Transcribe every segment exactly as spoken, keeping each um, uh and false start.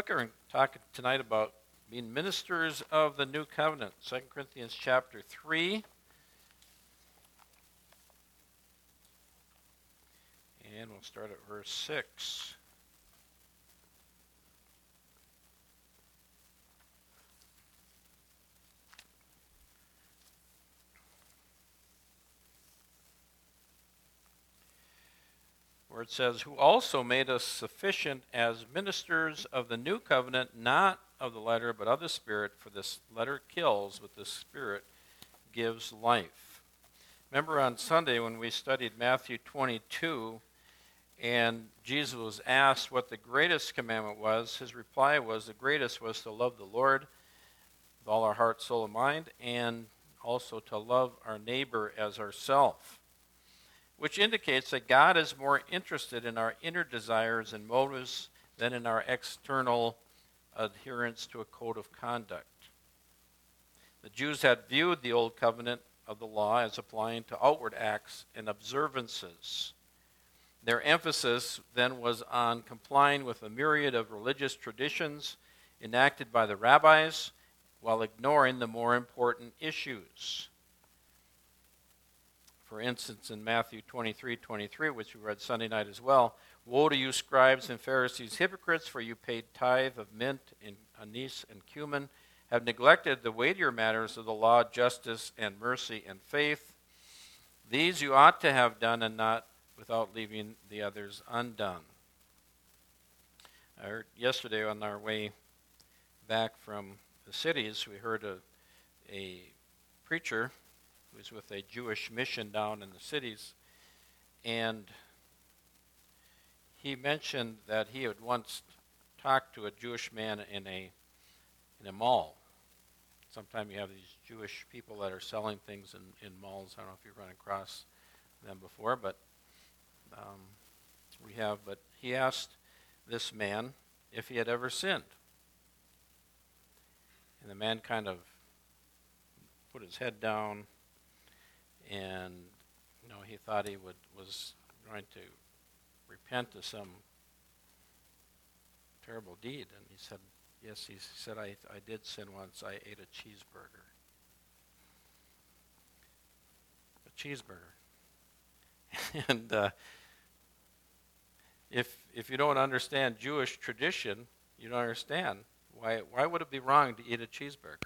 Look, we're talking tonight about being ministers of the new covenant. Second Corinthians chapter three. And we'll start at verse six. Where it says, who also made us sufficient as ministers of the new covenant, not of the letter, but of the Spirit, for this letter kills, but the Spirit gives life. Remember on Sunday when we studied Matthew twenty-two, and Jesus was asked what the greatest commandment was, his reply was the greatest was to love the Lord with all our heart, soul, and mind, and also to love our neighbor as ourselves. Which indicates that God is more interested in our inner desires and motives than in our external adherence to a code of conduct. The Jews had viewed the old covenant of the law as applying to outward acts and observances. Their emphasis then was on complying with a myriad of religious traditions enacted by the rabbis while ignoring the more important issues. For instance, in Matthew twenty-three twenty-three, which we read Sunday night as well, woe to you scribes and Pharisees, hypocrites, for you paid tithe of mint and anise and cumin, have neglected the weightier matters of the law, justice and mercy and faith. These you ought to have done, and not without leaving the others undone. I heard yesterday on our way back from the cities, we heard a, a preacher who was with a Jewish mission down in the cities, and he mentioned that he had once talked to a Jewish man in a in a mall. Sometimes you have these Jewish people that are selling things in, in malls. I don't know if you've run across them before, but um, we have. But he asked this man if he had ever sinned. And the man kind of put his head down, and you know he thought he would was going to repent of some terrible deed, and he said, "Yes." He said, "I I did sin once. I ate a cheeseburger." A cheeseburger. and uh, if if you don't understand Jewish tradition, you don't understand why why would it be wrong to eat a cheeseburger?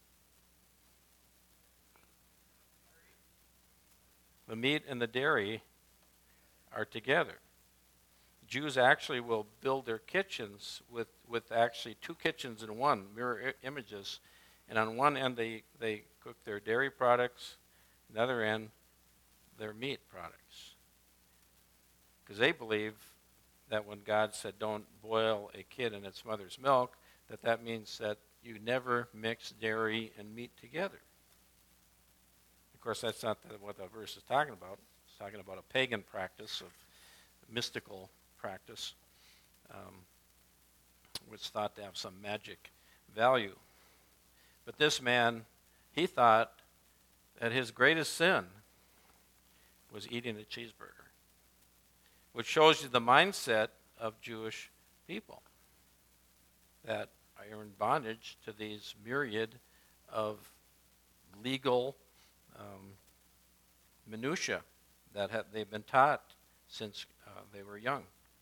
The meat and the dairy are together. Jews actually will build their kitchens with, with actually two kitchens in one, mirror I- images. And on one end they, they cook their dairy products, on the other end their meat products. Because they believe that when God said don't boil a kid in its mother's milk, that that means that you never mix dairy and meat together. Of course, that's not the, what the verse is talking about. It's talking about a pagan practice of mystical practice, um, which is thought to have some magic value. But this man, he thought that his greatest sin was eating a cheeseburger, which shows you the mindset of Jewish people, that are in bondage to these myriad of legal um, minutia that have, they've been taught since uh, they were young.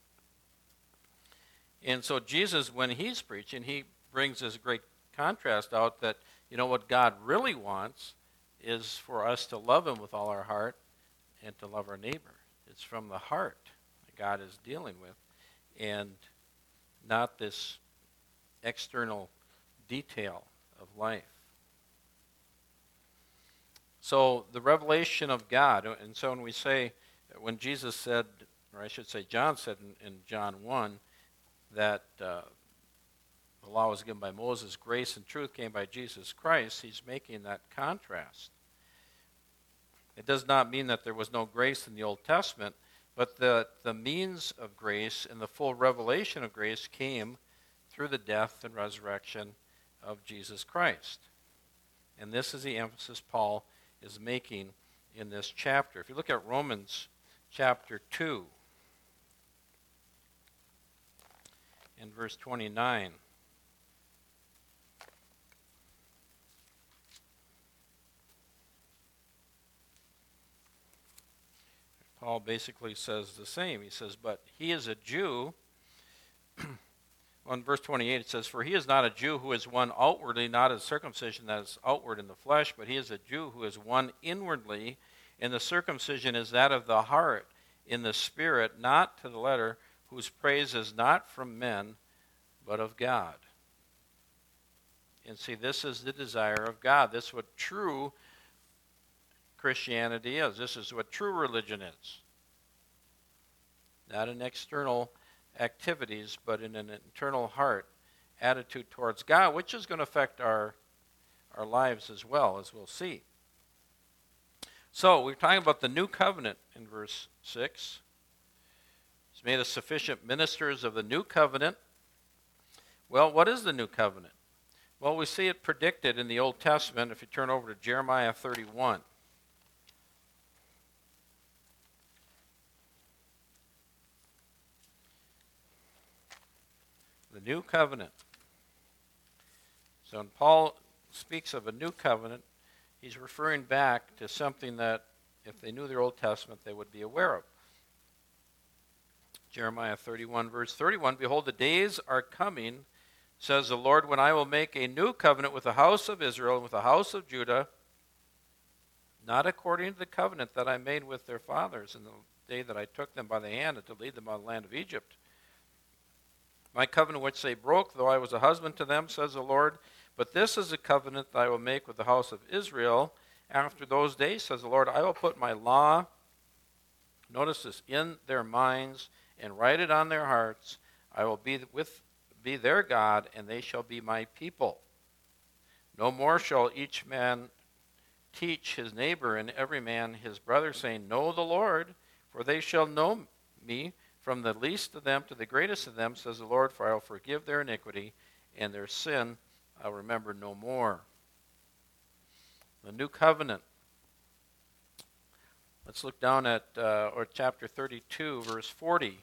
And so Jesus, when he's preaching, he brings this great contrast out that, you know, what God really wants is for us to love him with all our heart and to love our neighbor. It's from the heart that God is dealing with, and not this external detail of life. So the revelation of God, and so when we say, when Jesus said, or I should say John said in, in John one, that uh, the law was given by Moses, grace and truth came by Jesus Christ, he's making that contrast. It does not mean that there was no grace in the Old Testament, but the, the means of grace and the full revelation of grace came through the death and resurrection of Jesus Christ. And this is the emphasis Paul is making in this chapter. If you look at Romans chapter two, in verse twenty-nine, Paul basically says the same. He says, but he is a Jew. On verse twenty-eight it says, for he is not a Jew who is one outwardly, not a circumcision that is outward in the flesh, but he is a Jew who is one inwardly, and the circumcision is that of the heart, in the spirit, not to the letter, whose praise is not from men, but of God. And see, this is the desire of God. This is what true Christianity is. This is what true religion is. Not an external activities, but in an internal heart attitude towards God, which is going to affect our our lives as well, as we'll see. So we're talking about the new covenant in verse six. It's made us sufficient ministers of the new covenant. Well, what is the new covenant? Well, we see it predicted in the Old Testament if you turn over to Jeremiah thirty-one. The new covenant. So when Paul speaks of a new covenant, he's referring back to something that if they knew their Old Testament, they would be aware of. Jeremiah thirty-one, verse thirty-one, behold, the days are coming, says the Lord, when I will make a new covenant with the house of Israel and with the house of Judah, not according to the covenant that I made with their fathers in the day that I took them by the hand to lead them out of the land of Egypt. My covenant which they broke, though I was a husband to them, says the Lord. But this is a covenant that I will make with the house of Israel. After those days, says the Lord, I will put my law, notice this, in their minds and write it on their hearts. I will be with be their God, and they shall be my people. No more shall each man teach his neighbor and every man his brother, saying, Know the Lord, for they shall know me, from the least of them to the greatest of them, says the Lord, for I will forgive their iniquity, and their sin I will remember no more. The new covenant. Let's look down at uh, or chapter thirty-two, verse forty,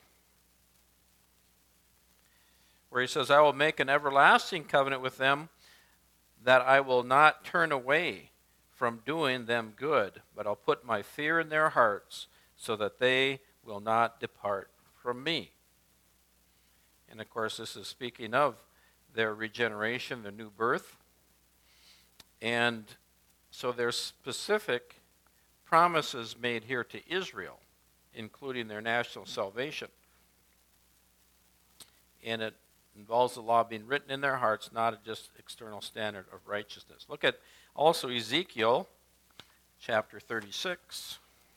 where he says, I will make an everlasting covenant with them, that I will not turn away from doing them good, but I'll put my fear in their hearts, so that they will not depart from me. And of course, this is speaking of their regeneration, their new birth. And so there's specific promises made here to Israel, including their national salvation. And it involves the law being written in their hearts, not just external standard of righteousness. Look at also Ezekiel chapter thirty-six.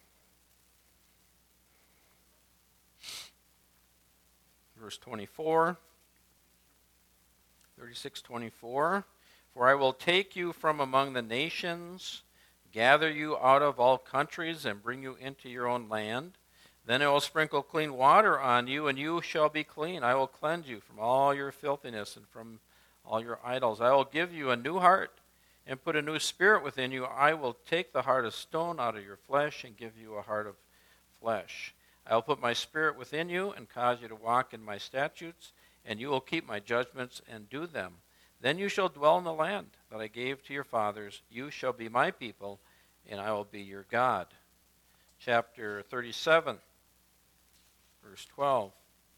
Verse twenty-four, thirty-six twenty-four, for I will take you from among the nations, gather you out of all countries, and bring you into your own land. Then I will sprinkle clean water on you, and you shall be clean. I will cleanse you from all your filthiness and from all your idols. I will give you a new heart and put a new spirit within you. I will take the heart of stone out of your flesh and give you a heart of flesh. I will put my spirit within you and cause you to walk in my statutes, and you will keep my judgments and do them. Then you shall dwell in the land that I gave to your fathers. You shall be my people, and I will be your God. Chapter thirty-seven, verse twelve.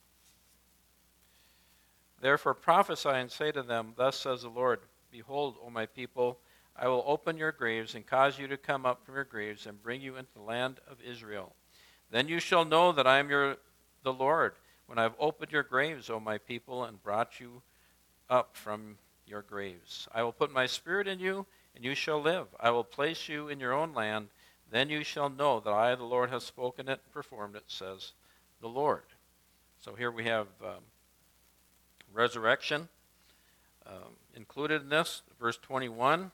Therefore prophesy and say to them, Thus says the Lord, Behold, O my people, I will open your graves and cause you to come up from your graves and bring you into the land of Israel. Then you shall know that I am your the Lord, when I have opened your graves, O my people, and brought you up from your graves. I will put my spirit in you, and you shall live. I will place you in your own land. Then you shall know that I, the Lord, have spoken it and performed it, says the Lord. So here we have um, resurrection um, included in this. Verse twenty-one.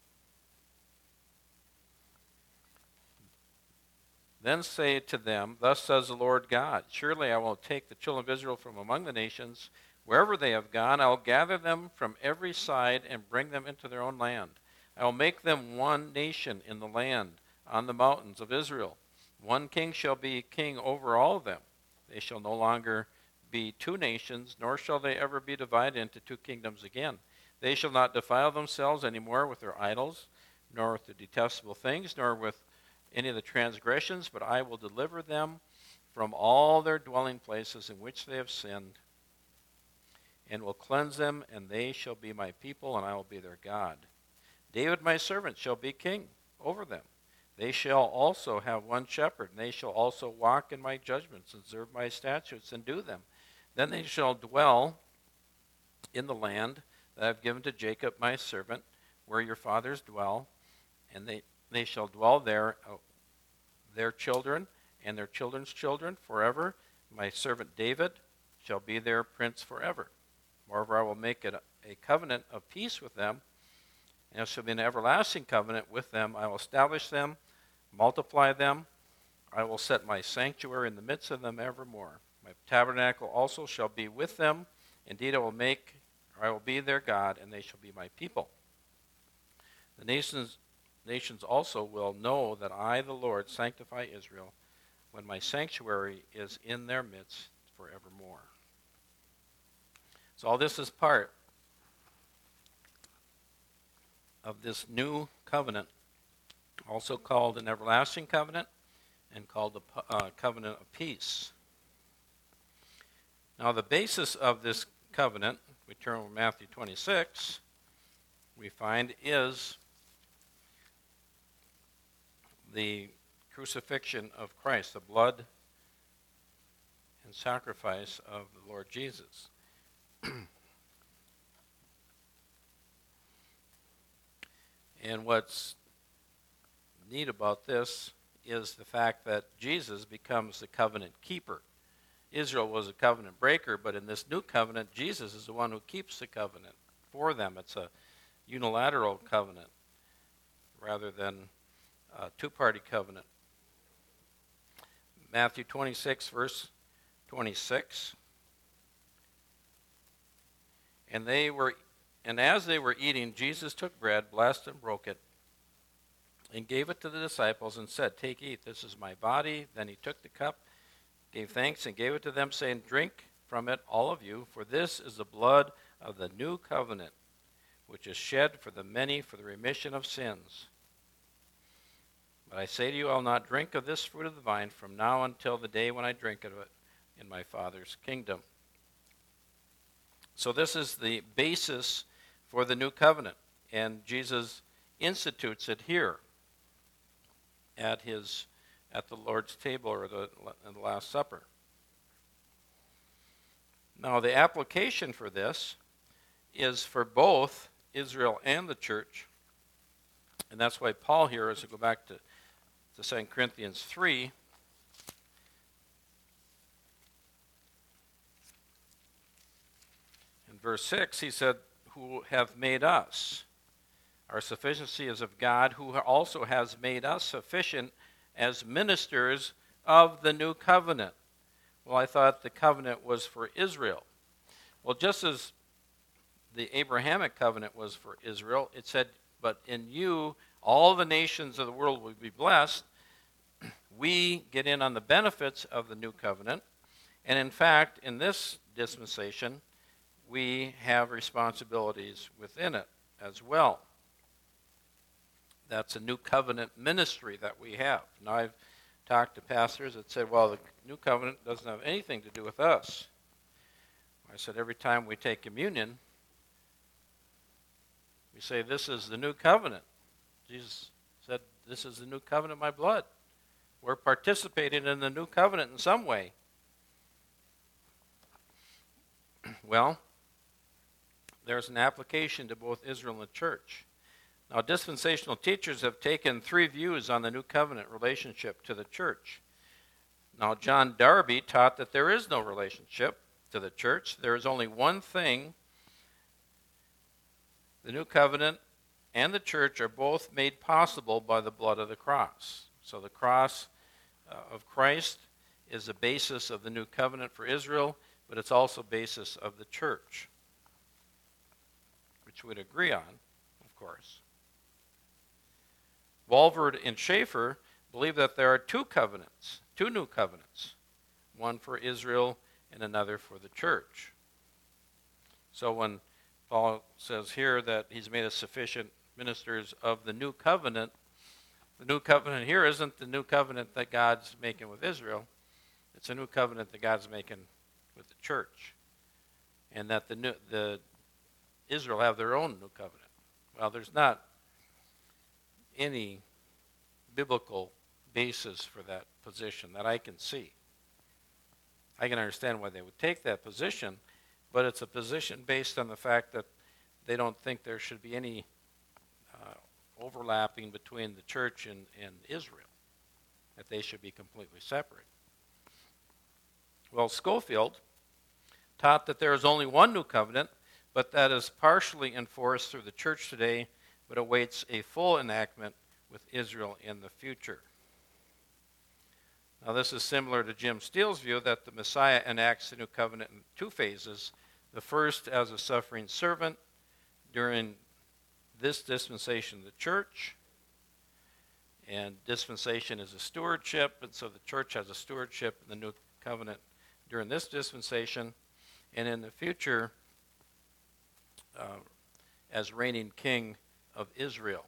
Then say to them, Thus says the Lord God, Surely I will take the children of Israel from among the nations. Wherever they have gone, I will gather them from every side and bring them into their own land. I will make them one nation in the land, on the mountains of Israel. One king shall be king over all of them. They shall no longer be two nations, nor shall they ever be divided into two kingdoms again. They shall not defile themselves any more with their idols, nor with the detestable things, nor with any of the transgressions, but I will deliver them from all their dwelling places in which they have sinned, and will cleanse them, and they shall be my people, and I will be their God. David my servant shall be king over them. They shall also have one shepherd, and they shall also walk in my judgments, and observe my statutes, and do them. Then they shall dwell in the land that I have given to Jacob my servant, where your fathers dwell, and they, they shall dwell there, uh, their children, and their children's children forever. My servant David shall be their prince forever. Moreover, I will make it a, a covenant of peace with them, and it shall be an everlasting covenant with them. I will establish them, multiply them. I will set my sanctuary in the midst of them evermore. My tabernacle also shall be with them. Indeed, I will make, or I will be their God, and they shall be my people. The nations, nations also will know that I, the Lord, sanctify Israel, when my sanctuary is in their midst forevermore. So all this is part of this new covenant, also called an everlasting covenant and called the uh, covenant of peace. Now the basis of this covenant, we turn to Matthew twenty-six, we find is the crucifixion of Christ, the blood and sacrifice of the Lord Jesus. And what's neat about this is the fact that Jesus becomes the covenant keeper. Israel was a covenant breaker, but in this new covenant, Jesus is the one who keeps the covenant for them. It's a unilateral covenant rather than a two-party covenant. Matthew twenty-six, verse twenty-six. And they were, and as they were eating, Jesus took bread, blessed and broke it, and gave it to the disciples and said, "Take, eat, this is my body." Then he took the cup, gave thanks, and gave it to them, saying, "Drink from it, all of you, for this is the blood of the new covenant, which is shed for the many for the remission of sins. But I say to you, I will not drink of this fruit of the vine from now until the day when I drink of it in my Father's kingdom." So this is the basis for the new covenant, and Jesus institutes it here at his at the Lord's table, or the, the Last Supper. Now the application for this is for both Israel and the church, and that's why Paul here, as we go back to, to Second Corinthians three, in verse six, he said, "Who have made us. Our sufficiency is of God, who also has made us sufficient as ministers of the new covenant." Well, I thought the covenant was for Israel. Well, just as the Abrahamic covenant was for Israel, it said, "But in you all the nations of the world will be blessed." We get in on the benefits of the new covenant. And in fact, in this dispensation, we have responsibilities within it as well. That's a new covenant ministry that we have. Now, I've talked to pastors that said, well, the new covenant doesn't have anything to do with us. I said, every time we take communion, we say, this is the new covenant. Jesus said, this is the new covenant of my blood. We're participating in the new covenant in some way. Well, there's an application to both Israel and the church. Now, dispensational teachers have taken three views on the new covenant relationship to the church. Now, John Darby taught that there is no relationship to the church. There is only one thing. The new covenant and the church are both made possible by the blood of the cross. So the cross uh, of Christ is the basis of the new covenant for Israel, but it's also basis of the church, which we'd agree on, of course. Walvoord and Schaeffer believe that there are two covenants, two new covenants, one for Israel and another for the church. So when Paul says here that he's made us sufficient ministers of the new covenant, The new covenant here isn't the new covenant that God's making with Israel. It's a new covenant that God's making with the church. And that the new, the Israel have their own new covenant. Well, there's not any biblical basis for that position that I can see. I can understand why they would take that position, but it's a position based on the fact that they don't think there should be any uh, overlapping between the church and, and Israel, that they should be completely separate. Well, Scofield taught that there is only one new covenant, but that is partially enforced through the church today, but awaits a full enactment with Israel in the future. Now, this is similar to Jim Steele's view that the Messiah enacts the new covenant in two phases. The first as a suffering servant during this dispensation of the church, and dispensation is a stewardship, and so the church has a stewardship in the new covenant during this dispensation, and in the future uh, as reigning king of Israel.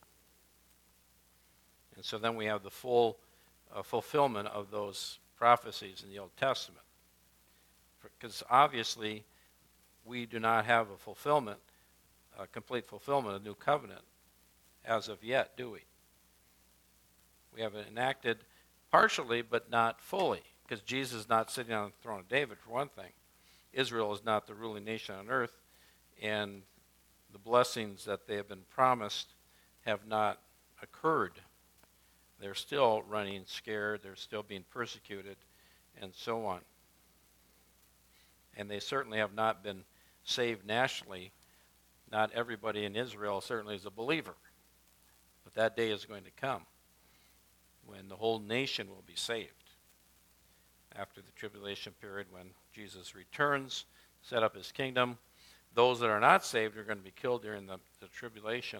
And so then we have the full uh, fulfillment of those prophecies in the Old Testament. Because obviously we do not have a fulfillment, a complete fulfillment of the new covenant as of yet, do we? We have it enacted partially, but not fully, because Jesus is not sitting on the throne of David, for one thing. Israel is not the ruling nation on earth, and the blessings that they have been promised have not occurred. They're still running scared, they're still being persecuted, and so on. And they certainly have not been saved nationally. Not everybody in Israel certainly is a believer. But that day is going to come when the whole nation will be saved after the tribulation period, when Jesus returns, set up his kingdom. Those that are not saved are going to be killed during the, the tribulation.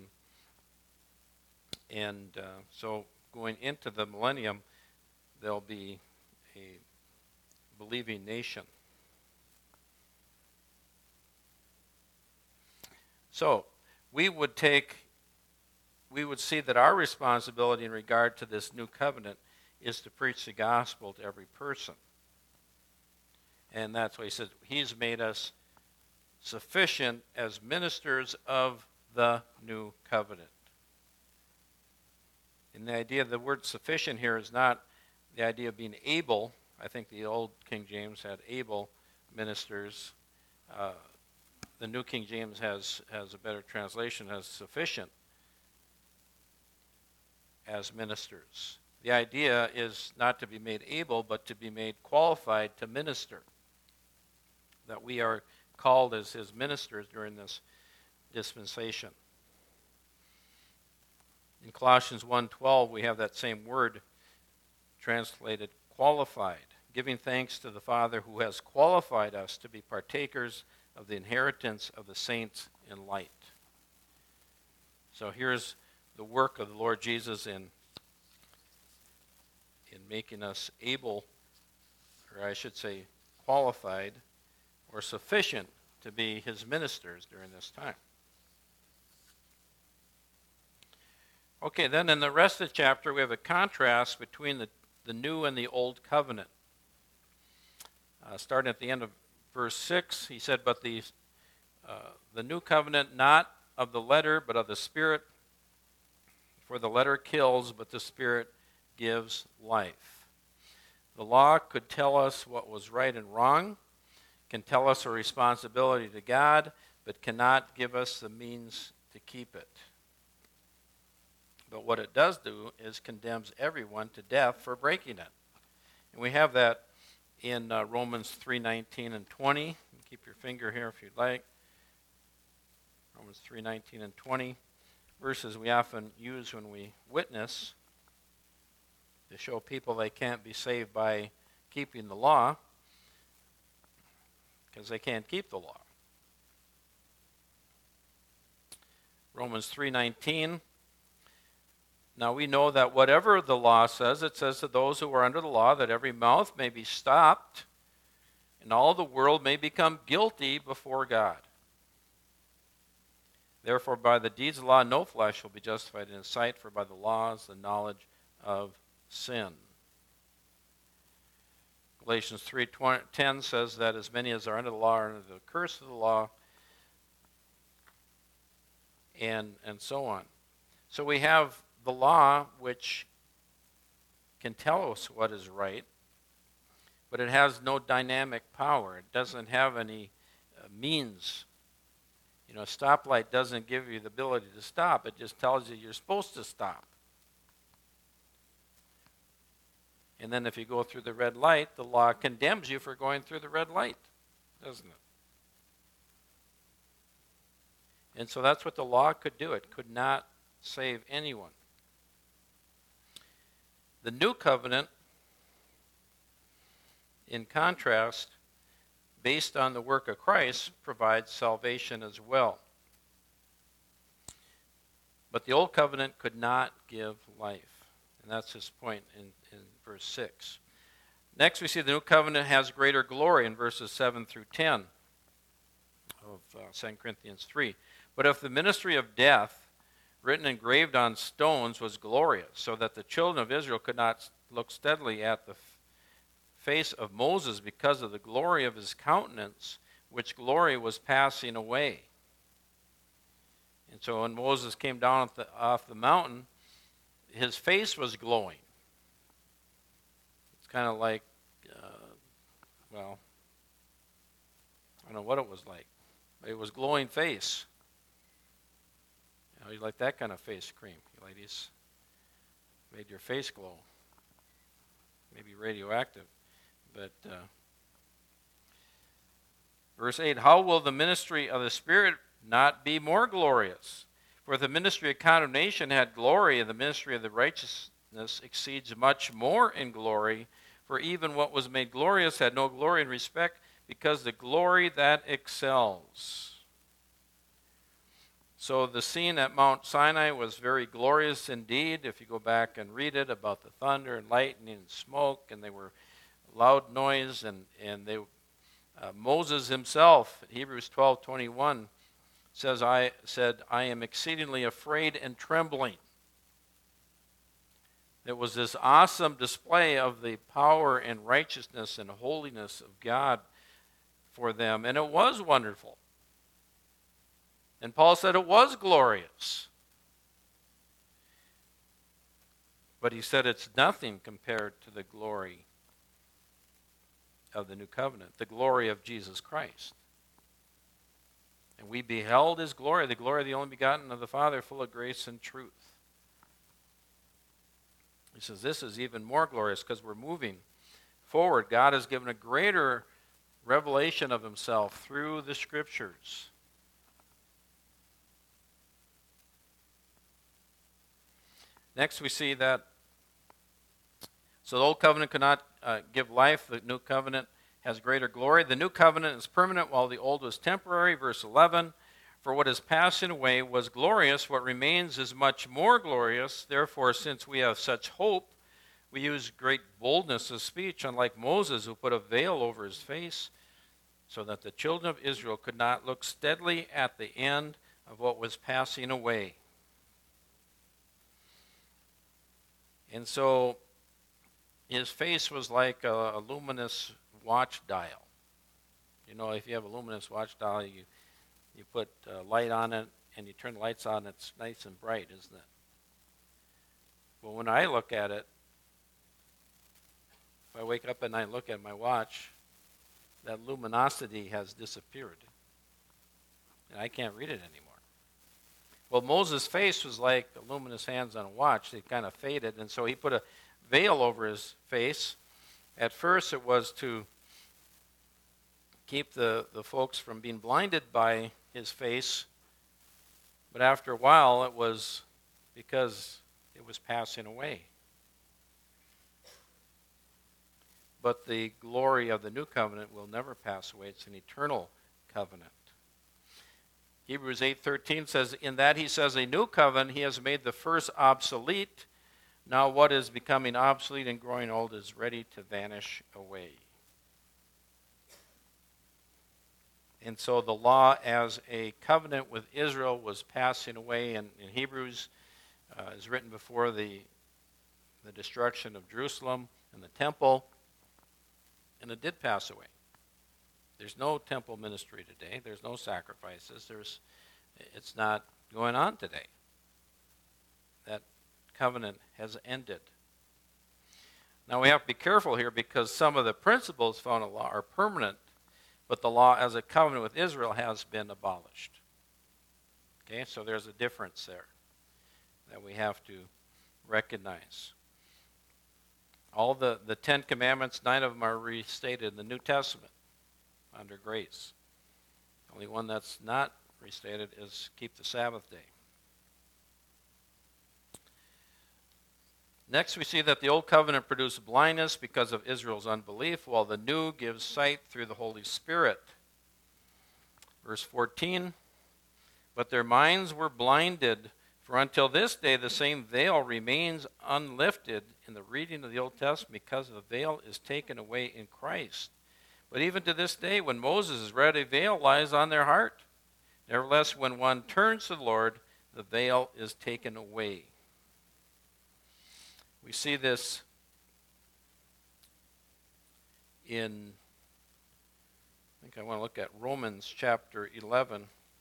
And uh, so going into the millennium, there'll be a believing nation. So we would take, we would see that our responsibility in regard to this new covenant is to preach the gospel to every person. And that's why he says he's made us sufficient as ministers of the new covenant. And the idea of the word sufficient here is not the idea of being able. I think the old King James had able ministers. Uh, the New King James has, has a better translation as sufficient as ministers. The idea is not to be made able, but to be made qualified to minister. That we are called as his ministers during this dispensation. In Colossians one twelve, we have that same word translated qualified, giving thanks to the Father who has qualified us to be partakers of the inheritance of the saints in light. So here's the work of the Lord Jesus in, in making us able, or I should say qualified, or sufficient to be his ministers during this time. Okay, then in the rest of the chapter, we have a contrast between the, the new and the old covenant. Uh, starting at the end of verse six, he said, But the, uh, the new covenant, not of the letter, but of the Spirit. For the letter kills, but the Spirit gives life. The law could tell us what was right and wrong, can tell us our responsibility to God, but cannot give us the means to keep it. But what it does do is condemns everyone to death for breaking it. And we have that in uh, Romans three nineteen and twenty. Keep your finger here if you'd like. Romans three nineteen and twenty. Verses we often use when we witness to show people they can't be saved by keeping the law, because they can't keep the law. Romans three nineteen. Now we know that whatever the law says, it says to those who are under the law that every mouth may be stopped and all the world may become guilty before God. Therefore, by the deeds of the law, no flesh will be justified in his sight, for by the law is the knowledge of sin. Galatians three ten says that as many as are under the law are under the curse of the law, and, and so on. So we have the law, which can tell us what is right, but it has no dynamic power. It doesn't have any uh, means. You know, a stoplight doesn't give you the ability to stop. It just tells you you're supposed to stop. And then if you go through the red light, the law condemns you for going through the red light, doesn't it? And so that's what the law could do. It could not save anyone. The new covenant, in contrast, based on the work of Christ, provides salvation as well. But the old covenant could not give life. And that's his point in, in verse six. Next, we see the new covenant has greater glory in verses seven through ten of uh, Second Corinthians three. But if the ministry of death, written and engraved on stones, was glorious, so that the children of Israel could not look steadily at the f- face of Moses because of the glory of his countenance, which glory was passing away. And so when Moses came down off the, off the mountain, his face was glowing. It's kind of like, uh, well, I don't know what it was like, but it was glowing face. You know, you like that kind of face cream, you ladies. Made your face glow. Maybe radioactive. But uh, verse eight, how will the ministry of the Spirit not be more glorious? For the ministry of condemnation had glory, and the ministry of the righteousness exceeds much more in glory. For even what was made glorious had no glory in respect, because the glory that excels. So the scene at Mount Sinai was very glorious indeed. If you go back and read it about the thunder and lightning and smoke, and they were loud noise, and, and they, uh, Moses himself, Hebrews twelve twenty-one, says, I said, I am exceedingly afraid and trembling. It was this awesome display of the power and righteousness and holiness of God for them, and it was wonderful. And Paul said it was glorious. But he said it's nothing compared to the glory of the new covenant, the glory of Jesus Christ. And we beheld his glory, the glory of the only begotten of the Father, full of grace and truth. He says this is even more glorious because we're moving forward. God has given a greater revelation of himself through the Scriptures. Next we see that, so the old covenant could not uh, give life. The new covenant has greater glory. The new covenant is permanent while the old was temporary. Verse eleven, for what is passing away was glorious. What remains is much more glorious. Therefore, since we have such hope, we use great boldness of speech, unlike Moses, who put a veil over his face, so that the children of Israel could not look steadily at the end of what was passing away. And so his face was like a, a luminous watch dial. You know, if you have a luminous watch dial, you, you put uh, light on it, and you turn the lights on, it's nice and bright, isn't it? Well, when I look at it, if I wake up at night and look at my watch, that luminosity has disappeared. And I can't read it anymore. Well, Moses' face was like the luminous hands on a watch. They kind of faded, and so he put a veil over his face. At first, it was to keep the, the folks from being blinded by his face, but after a while, it was because it was passing away. But the glory of the new covenant will never pass away. It's an eternal covenant. Hebrews eight thirteen says, in that he says, a new covenant, he has made the first obsolete. Now what is becoming obsolete and growing old is ready to vanish away. And so the law as a covenant with Israel was passing away. And in Hebrews, uh, is written before the, the destruction of Jerusalem and the temple. And it did pass away. There's no temple ministry today. There's no sacrifices. There's, it's not going on today. That covenant has ended. Now we have to be careful here because some of the principles found in law are permanent, but the law as a covenant with Israel has been abolished. Okay, so there's a difference there that we have to recognize. All the, the Ten Commandments, nine of them are restated in the New Testament under grace. The only one that's not restated is keep the Sabbath day. Next, we see that the Old Covenant produced blindness because of Israel's unbelief, while the New gives sight through the Holy Spirit. Verse fourteen, but their minds were blinded, for until this day the same veil remains unlifted in the reading of the Old Testament because the veil is taken away in Christ. But even to this day, when Moses is read, a veil lies on their heart. Nevertheless, when one turns to the Lord, the veil is taken away. We see this in, I think I want to look at Romans chapter eleven.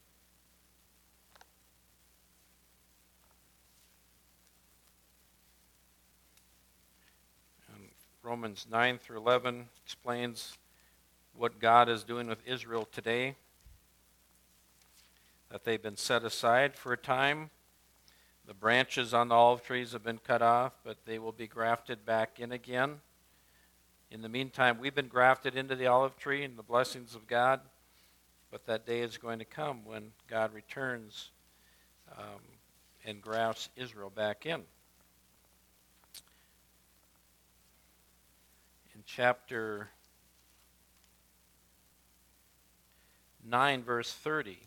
And Romans nine through eleven explains what God is doing with Israel today, that they've been set aside for a time. The branches on the olive trees have been cut off, but they will be grafted back in again. In the meantime, we've been grafted into the olive tree and the blessings of God, but that day is going to come when God returns um, and grafts Israel back in. In chapter nine, verse thirty,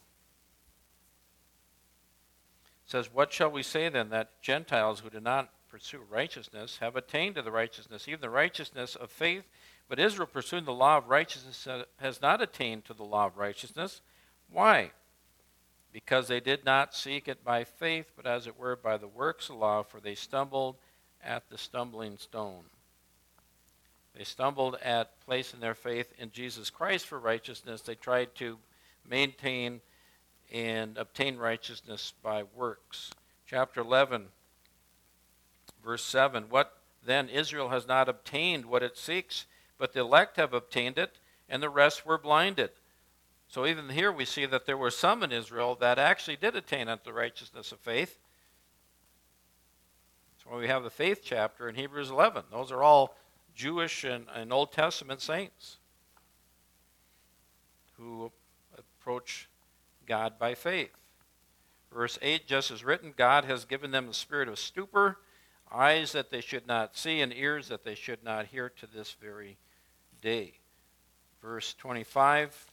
says, what shall we say then, that Gentiles who do not pursue righteousness have attained to the righteousness, even the righteousness of faith? But Israel, pursuing the law of righteousness, has not attained to the law of righteousness. Why? Because they did not seek it by faith, but as it were by the works of law, for they stumbled at the stumbling stone. They stumbled at placing their faith in Jesus Christ for righteousness. They tried to maintain and obtain righteousness by works. Chapter eleven, verse seven, what then? Israel has not obtained what it seeks, but the elect have obtained it, and the rest were blinded. So even here we see that there were some in Israel that actually did attain unto the righteousness of faith. That's why we have the faith chapter in Hebrews eleven. Those are all Jewish and, and Old Testament saints who approach God by faith. Verse eight, just as written, God has given them the spirit of stupor, eyes that they should not see, and ears that they should not hear to this very day. Verse twenty-five,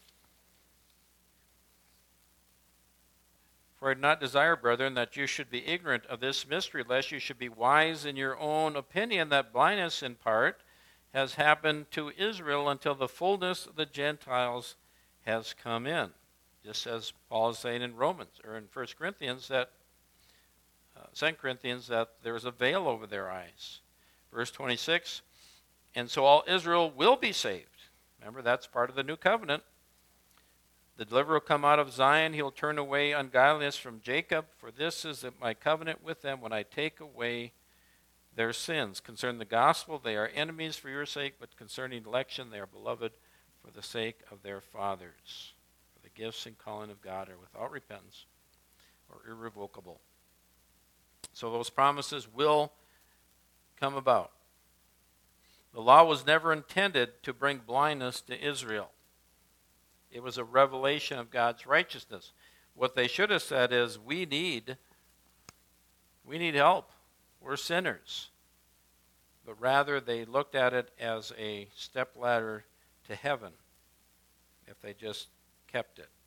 for I do not desire, brethren, that you should be ignorant of this mystery, lest you should be wise in your own opinion, that blindness in part has happened to Israel until the fullness of the Gentiles has come in. Just as Paul is saying in Romans, or in First Corinthians, that, uh, Second Corinthians, that there's a veil over their eyes. Verse twenty-six, and so all Israel will be saved. Remember, that's part of the new covenant. The deliverer will come out of Zion. He'll turn away ungodliness from Jacob. For this is my covenant with them when I take away their sins. Concerning the gospel, they are enemies for your sake, but concerning election, they are beloved for the sake of their fathers. The gifts and calling of God are without repentance or irrevocable. So those promises will come about. The law was never intended to bring blindness to Israel. It was a revelation of God's righteousness. What they should have said is, we need, we need help. We're sinners. But rather, they looked at it as a stepladder to heaven if they just kept it.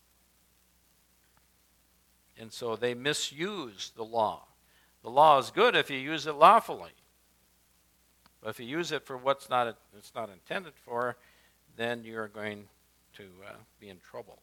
And so they misused the law. The law is good if you use it lawfully. But if you use it for what's not it's not intended for, then you're going to uh, be in trouble.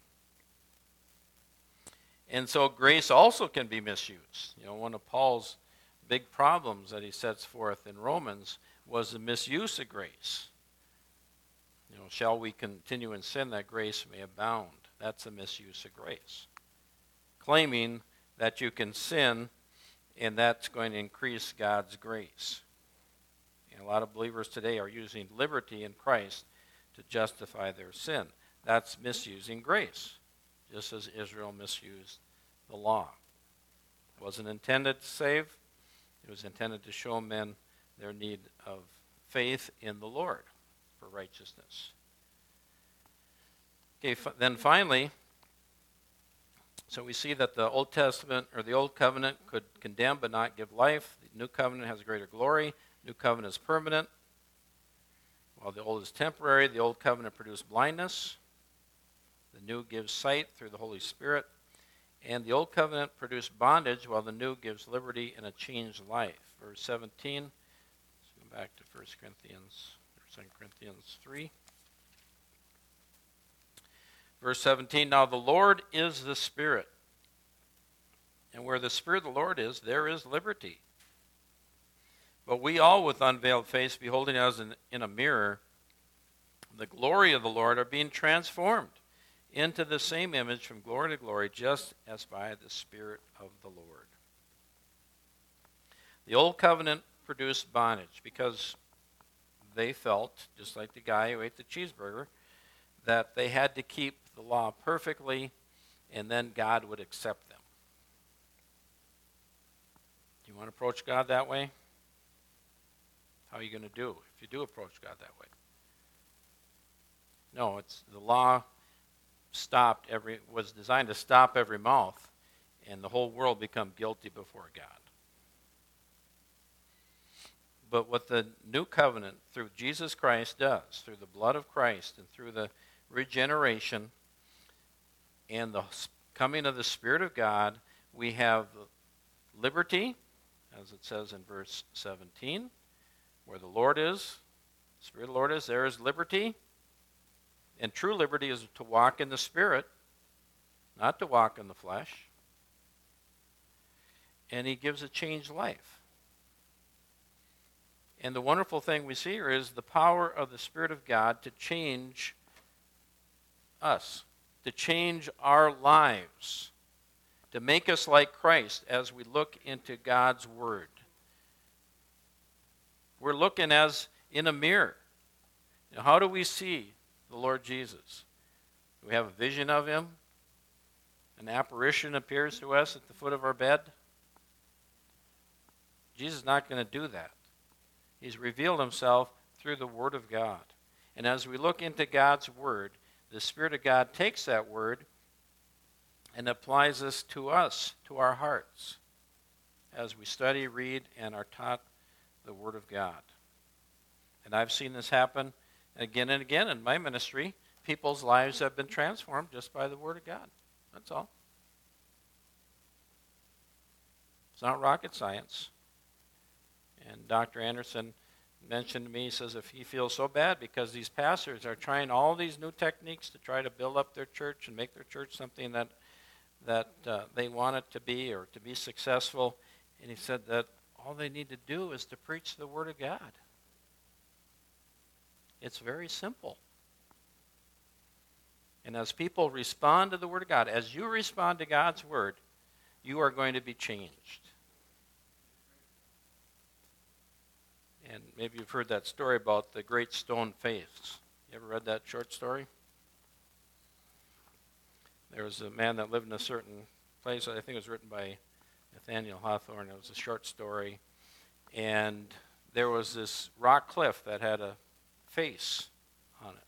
And so grace also can be misused. You know, one of Paul's big problems that he sets forth in Romans was the misuse of grace. You know, shall we continue in sin that grace may abound? That's a misuse of grace. Claiming that you can sin and that's going to increase God's grace. And a lot of believers today are using liberty in Christ to justify their sin. That's misusing grace, just as Israel misused the law. It wasn't intended to save. It was intended to show men their need of faith in the Lord for righteousness. Okay, f- then finally, so we see that the Old Testament or the Old Covenant could condemn but not give life. The New Covenant has greater glory. New Covenant is permanent. While the Old is temporary, the Old Covenant produced blindness. The New gives sight through the Holy Spirit. And the Old Covenant produced bondage, while the New gives liberty and a changed life. Verse seventeen, let's go back to First Corinthians, or Second Corinthians three. Verse seventeen, now the Lord is the Spirit. And where the Spirit of the Lord is, there is liberty. But we all with unveiled face, beholding as in, in a mirror the glory of the Lord, are being transformed into the same image from glory to glory, just as by the Spirit of the Lord. The Old Covenant produced bondage because they felt, just like the guy who ate the cheeseburger, that they had to keep the law perfectly and then God would accept them. Do you want to approach God that way? How are you going to do if you do approach God that way? No, it's the law stopped every was designed to stop every mouth, and the whole world become guilty before God. But what the new covenant through Jesus Christ does, through the blood of Christ and through the regeneration and the coming of the Spirit of God, we have liberty, as it says in verse seventeen, where the Lord is, the Spirit of the Lord is, there is liberty. And true liberty is to walk in the Spirit, not to walk in the flesh. And he gives a changed life. And the wonderful thing we see here is the power of the Spirit of God to change us, to change our lives, to make us like Christ as we look into God's Word. We're looking as in a mirror. Now, how do we see the Lord Jesus? Do we have a vision of him? An apparition appears to us at the foot of our bed? Jesus is not going to do that. He's revealed himself through the Word of God. And as we look into God's Word, the Spirit of God takes that Word and applies this to us, to our hearts, as we study, read, and are taught the Word of God. And I've seen this happen again and again in my ministry. People's lives have been transformed just by the Word of God. That's all. It's not rocket science. And Doctor Anderson mentioned to me, he says if he feels so bad because these pastors are trying all these new techniques to try to build up their church and make their church something that that uh, they want it to be or to be successful. And he said that all they need to do is to preach the Word of God. It's very simple. And as people respond to the Word of God, as you respond to God's Word, you are going to be changed. And maybe you've heard that story about the great stone face. You ever read that short story? There was a man that lived in a certain place. I think it was written by Nathaniel Hawthorne. It was a short story. And there was this rock cliff that had a face on it.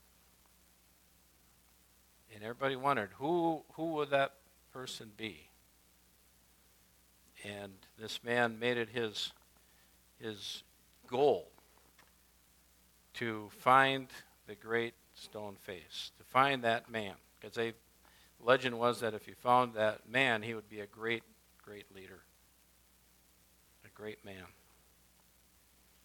And everybody wondered, who who would that person be? And this man made it his his goal to find the great stone face, to find that man. Because they legend was that if you found that man, he would be a great, great leader. A great man.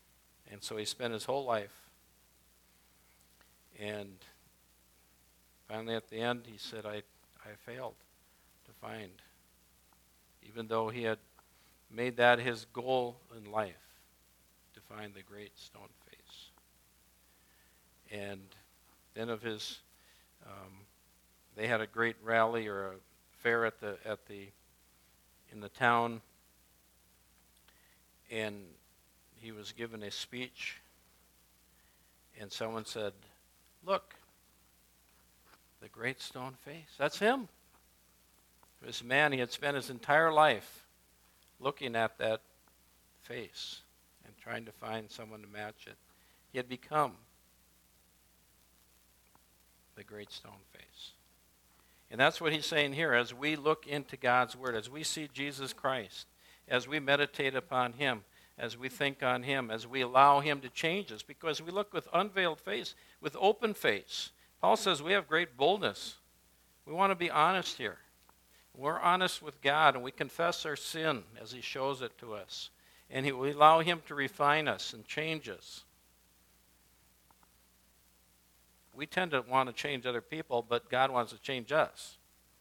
And so he spent his whole life. And Finally, at the end, he said, I, I failed to find, even though he had made that his goal in life, to find the great stone face. And then of his, um, they had a great rally or a fair at the at the in the town, and he was given a speech, and someone said, "Look, the great stone face. That's him." This man, he had spent his entire life looking at that face and trying to find someone to match it. He had become the great stone face. And that's what he's saying here. As we look into God's Word, as we see Jesus Christ, as we meditate upon him, as we think on him, as we allow him to change us, because we look with unveiled face, with open face. Paul says we have great boldness. We want to be honest here. We're honest with God, and we confess our sin as he shows it to us. And he, we allow him to refine us and change us. We tend to want to change other people, but God wants to change us.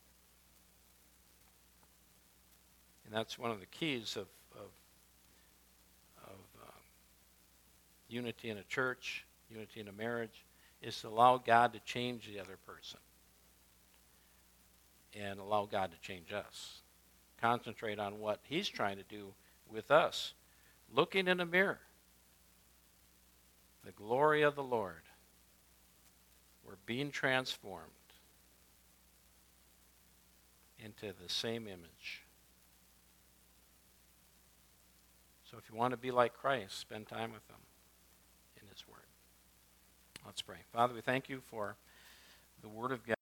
And that's one of the keys of, of, of uh, unity in a church, unity in a marriage, is to allow God to change the other person and allow God to change us. Concentrate on what he's trying to do with us. Looking in a mirror, the glory of the Lord. We're being transformed into the same image. So if you want to be like Christ, spend time with him in his Word. Let's pray. Father, we thank you for the Word of God.